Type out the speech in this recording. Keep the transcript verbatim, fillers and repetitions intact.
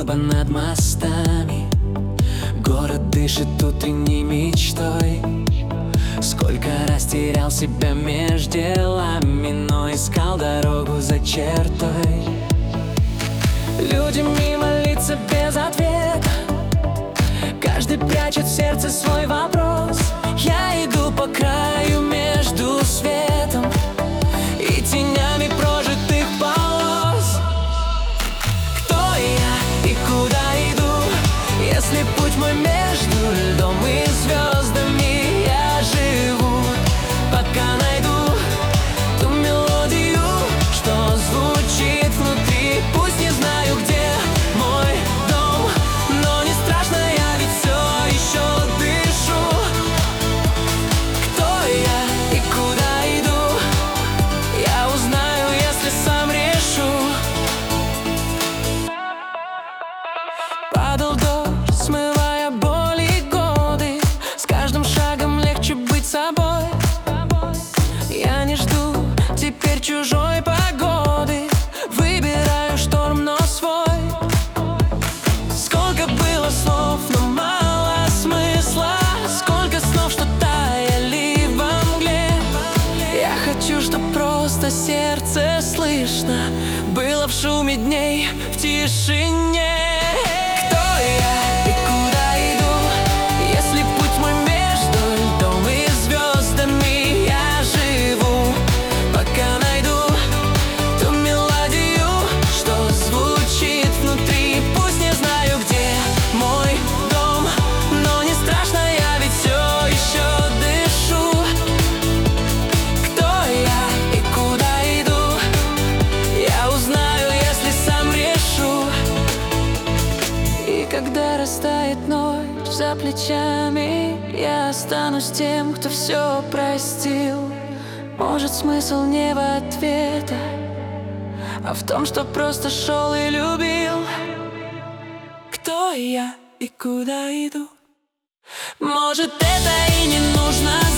Небо над мостами, город дышит утренней мечтой. Сколько раз терял себя меж делами, но искал дорогу за чертой. Люди мимо лица без ответа, каждый прячет в сердце свой вопрос. Я иду по краю между светом и тенями прожитых полос. Кто я и куда иду, если путь мой между льдом и звездами? Я живу, пока найду ту мелодию, что звучит внутри. Пусть не знаю, где мой дом, но не страшно, я ведь все еще дышу. Кто я и куда иду, я узнаю, если сам решу. Падал дождь, смывая боли и годы, с каждым шагом легче быть собой. Я не жду теперь чужой погоды, выбираю шторм, но свой. Сколько было слов, но мало смысла, сколько снов, что таяли во мгле. Я хочу, чтоб просто сердце слышно было в шуме дней, в тишине. Кто я и куда иду, если путь мой между льдом и звездами? Я живу, пока найду ту мелодию, что звучит внутри. Пусть не знаю, где мой дом, но не страшно, я ведь все еще дышу. Кто я и куда иду, я узнаю, если сам решу. И когда растает ночь за плечами, я останусь тем, кто все простил. Может, смысл не в ответах, а в том, что просто шел и любил. Кто я и куда иду? Может, это и не нужно